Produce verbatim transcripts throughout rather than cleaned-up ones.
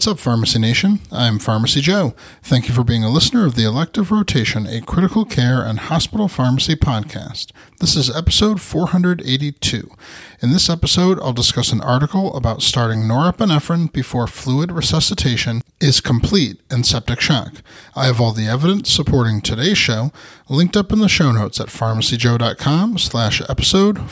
What's up, Pharmacy Nation? I'm Pharmacy Joe. Thank you for being a listener of the Elective Rotation, a critical care and hospital pharmacy podcast. This is episode four hundred eighty-two. In this episode, I'll discuss an article about starting norepinephrine before fluid resuscitation is complete in septic shock. I have all the evidence supporting today's show linked up in the show notes at pharmacyjoe.com slash episode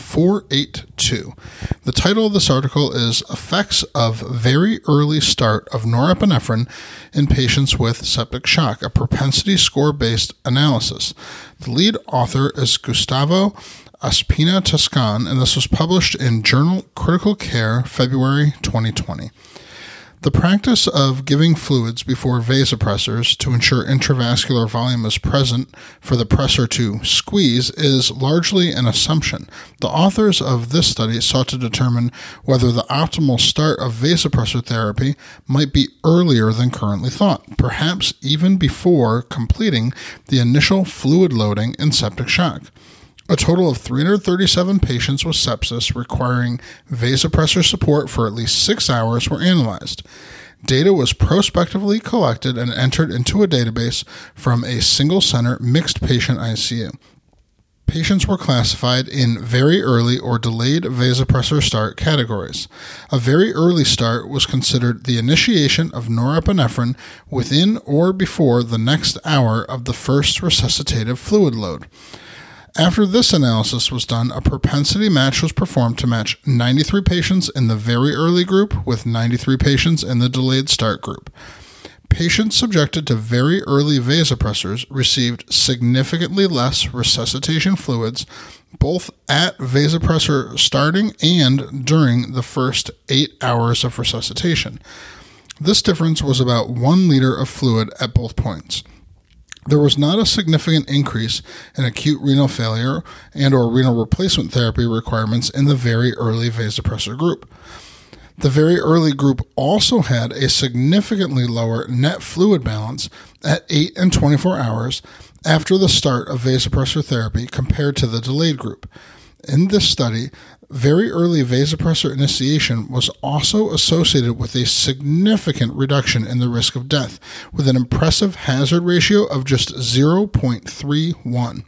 482. The title of this article is Effects of Very Early Start of Norepinephrine in Patients with Septic Shock, a propensity score-based analysis. The lead author is Gustavo Ospina-Toscan, and this was published in Journal Critical Care, February twenty twenty. The practice of giving fluids before vasopressors to ensure intravascular volume is present for the pressor to squeeze is largely an assumption. The authors of this study sought to determine whether the optimal start of vasopressor therapy might be earlier than currently thought, perhaps even before completing the initial fluid loading in septic shock. A total of three hundred thirty-seven patients with sepsis requiring vasopressor support for at least six hours were analyzed. Data was prospectively collected and entered into a database from a single-center mixed patient I C U. Patients were classified in very early or delayed vasopressor start categories. A very early start was considered the initiation of norepinephrine within or before the next hour of the first resuscitative fluid load. After this analysis was done, a propensity match was performed to match ninety-three patients in the very early group with ninety-three patients in the delayed start group. Patients subjected to very early vasopressors received significantly less resuscitation fluids both at vasopressor starting and during the first eight hours of resuscitation. This difference was about one liter of fluid at both points. There was not a significant increase in acute renal failure and or renal replacement therapy requirements in the very early vasopressor group. The very early group also had a significantly lower net fluid balance at eight and twenty-four hours after the start of vasopressor therapy compared to the delayed group. In this study, very early vasopressor initiation was also associated with a significant reduction in the risk of death, with an impressive hazard ratio of just zero point three one.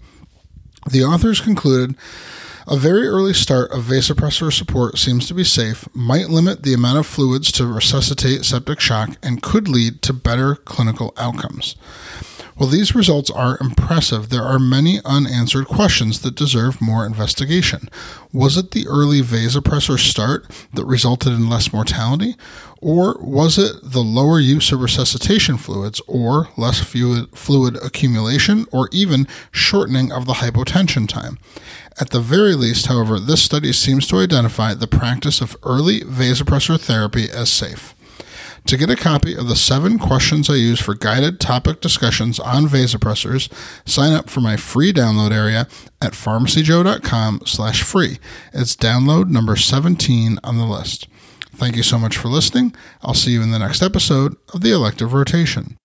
The authors concluded a very early start of vasopressor support seems to be safe, might limit the amount of fluids to resuscitate septic shock, and could lead to better clinical outcomes. While these results are impressive, there are many unanswered questions that deserve more investigation. Was it the early vasopressor start that resulted in less mortality? Or was it the lower use of resuscitation fluids, or less fluid, fluid accumulation, or even shortening of the hypotension time? At the very least, however, this study seems to identify the practice of early vasopressor therapy as safe. To get a copy of the seven questions I use for guided topic discussions on vasopressors, sign up for my free download area at pharmacyjoe.com slash free. It's download number seventeen on the list. Thank you so much for listening. I'll see you in the next episode of the Elective Rotation.